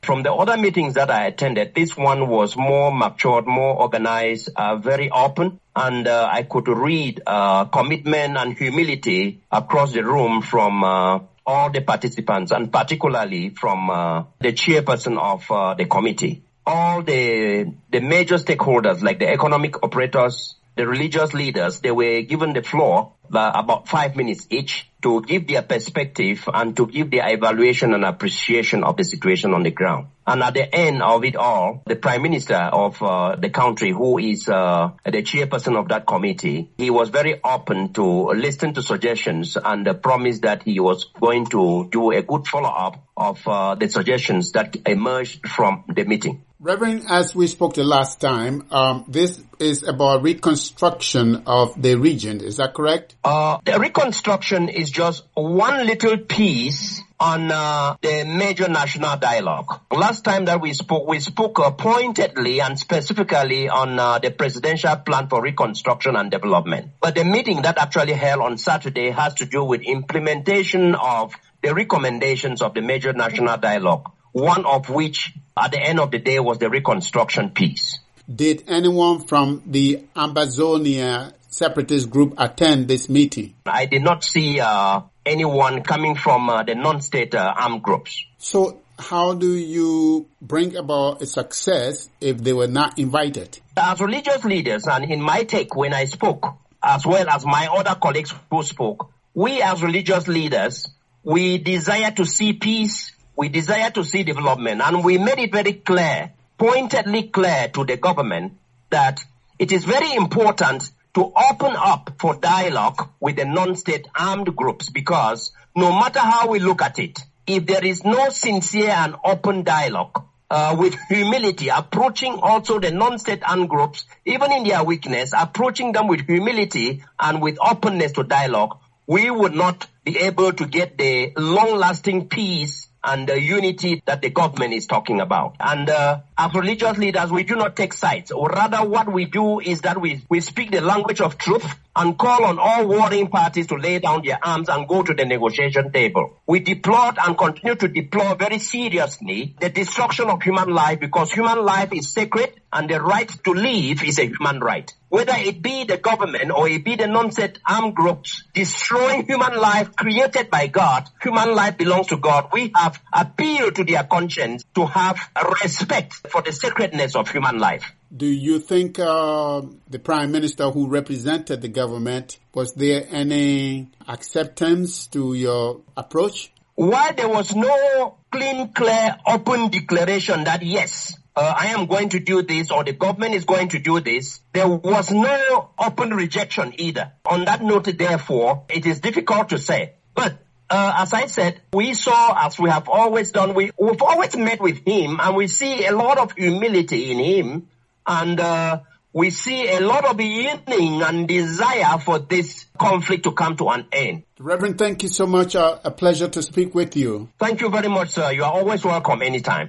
From the other meetings that I attended, this one was more matured, more organized, very open. And I could read commitment and humility across the room from all the participants, and particularly from the chairperson of the committee. All the major stakeholders, like the economic operators, the religious leaders, they were given the floor about 5 minutes each to give their perspective and to give their evaluation and appreciation of the situation on the ground. And at the end of it all, the Prime Minister of the country, who is the chairperson of that committee, he was very open to listen to suggestions and promised that he was going to do a good follow-up of the suggestions that emerged from the meeting. Reverend, as we spoke the last time, this is about reconstruction of the region. Is that correct? The reconstruction is just one little piece on the major national dialogue. Last time that we spoke pointedly and specifically on the presidential plan for reconstruction and development. But the meeting that actually held on Saturday has to do with implementation of the recommendations of the major national dialogue, one of which at the end of the day was the reconstruction piece. Did anyone from the Ambazonia separatist group attend this meeting? I did not see anyone coming from the non-state armed groups. So how do you bring about a success if they were not invited? As religious leaders, and in my take when I spoke, as well as my other colleagues who spoke, we as religious leaders, we desire to see peace, we desire to see development, and we made it very clear, pointedly clear to the government that it is very important to open up for dialogue with the non-state armed groups, because no matter how we look at it, if there is no sincere and open dialogue with humility, approaching also the non-state armed groups, even in their weakness, approaching them with humility and with openness to dialogue, we would not be able to get the long-lasting peace and the unity that the government is talking about. And as religious leaders, we do not take sides. Or rather, what we do is that we speak the language of truth and call on all warring parties to lay down their arms and go to the negotiation table. We deplored and continue to deplore very seriously the destruction of human life, because human life is sacred and the right to live is a human right. Whether it be the government or it be the non-state armed groups destroying human life created by God, human life belongs to God. We have appealed to their conscience to have respect for the sacredness of human life. Do you think the Prime Minister who represented the government, was there any acceptance to your approach? While there was no clean, clear, open declaration that yes, I am going to do this or the government is going to do this, there was no open rejection either. On that note, therefore, it is difficult to say. But as I said, we saw, as we have always done, we've always met with him, and we see a lot of humility in him, and we see a lot of yearning and desire for this conflict to come to an end. Reverend, thank you so much. A pleasure to speak with you. Thank you very much, sir. You are always welcome anytime.